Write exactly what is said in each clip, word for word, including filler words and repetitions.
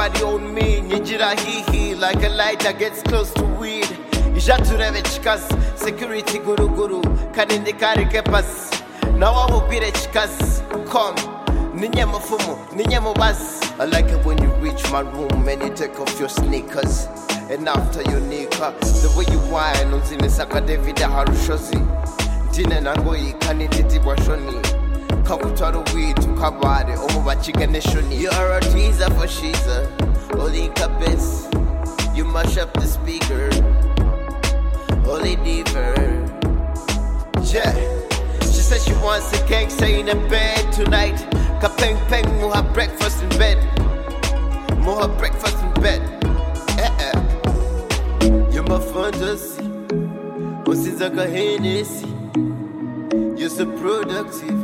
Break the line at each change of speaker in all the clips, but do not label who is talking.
body on me. Nijira hee hee like a light that gets close to weed. Ijatureve chikas, security guru guru. Kanindi kari kepas. Now I will be the chikas. Come, ninye mafumu, ninye mubas. I like it when you reach my room and you take off your sneakers. And after you nika, the way you whine on zine saka David Harushozi. Dine nangoi kanititi washoni. Kakutaro weed to kabade, omo bachiga neshoni. You are a teaser for Shiza, Oli Kapis. You mash up the speaker, Oli Diver. Yeah, she says she wants a gangster in a bed tonight. Kapeng peng, mo have breakfast in bed. Mo have breakfast in bed. Eh eh. You're my fantasy. Osizaka Hennessy. You're so productive.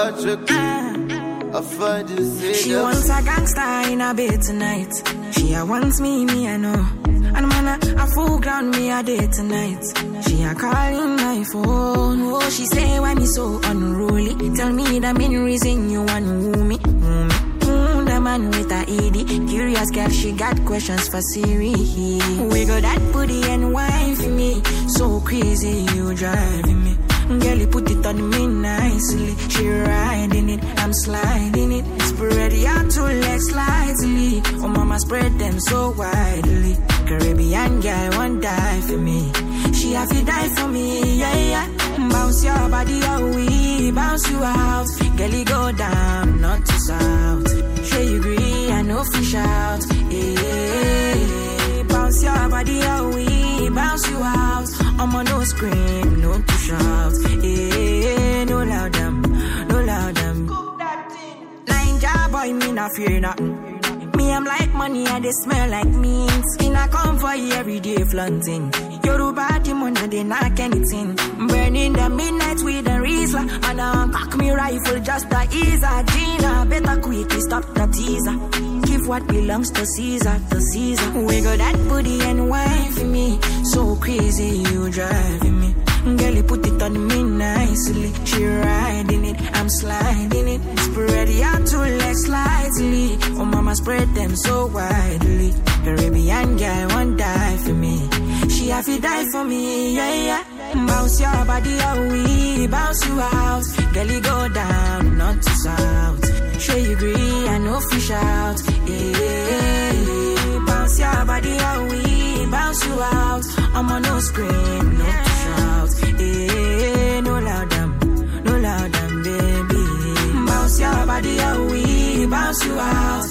I find you.
She wants a gangster in a bed tonight. She a wants me, me I know. And man a, a full ground me a day tonight. She a calling my phone. Oh, she say why me so unruly. Tell me the main reason you want woo me. Mm, mm, the man with a E D. Curious girl, she got questions for Siri. Wiggle that booty and wine for me. So crazy, you driving me. Girl, you put it on me nicely. She riding it, I'm sliding it. Spread your two legs slightly. Oh, mama, spread them so widely. Caribbean girl won't die for me. She have to die for me, yeah, yeah. Bounce your body, oh, we bounce you out. Girl, you go down, not to south. Sure you agree, I know fish out. Yeah. Bounce your body, oh, we bounce you out. I'm on no scream, no to shout. Eh, no loud them, no loud them. Ninja boy, me not fear nothing. Me, I'm like money and they smell like meat. In a come for you every day flaunting. Yoruba, the money, they knock anything. Burning the midnight with a Rizla. And I cock me rifle just to ease a Gina. Better quickly stop the teaser. Give what belongs to Caesar, to Caesar. Wiggle that booty and wine for me. So crazy, you driving me. Girl, you put it on me nicely. She riding it, I'm sliding it. Spread your two legs slightly. Oh, mama, spread them so widely. Caribbean girl won't die for me. She have to die for me, yeah, yeah. Bounce your body, oh, we bounce you out. Girl, you go down, not to south. Sure you agree, I know fish out. Yeah. Bounce your body, oh, we bounce you out. I'm on no scream, no to shout. Yeah. No loud them, no loud them, baby. Bounce your body, oh, we bounce you out.